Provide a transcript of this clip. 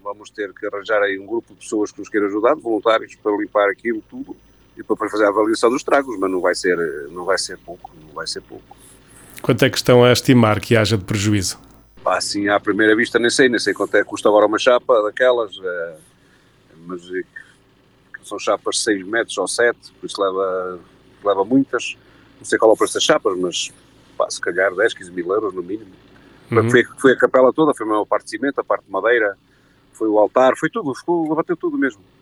vamos ter que arranjar aí um grupo de pessoas que nos queiram ajudar, de voluntários, para limpar aquilo tudo e para fazer a avaliação dos estragos, mas não vai ser pouco. Quanto é que estão a estimar que haja de prejuízo? Assim, à primeira vista, nem sei quanto é que custa agora uma chapa daquelas, mas são chapas de 6 metros ou 7, por isso leva muitas. Não sei qual é o preço das chapas, mas se calhar 10, 15 mil euros no mínimo. Foi a capela toda, foi a maior parte de cimento, a parte de madeira, foi o altar, foi tudo, bateu tudo mesmo.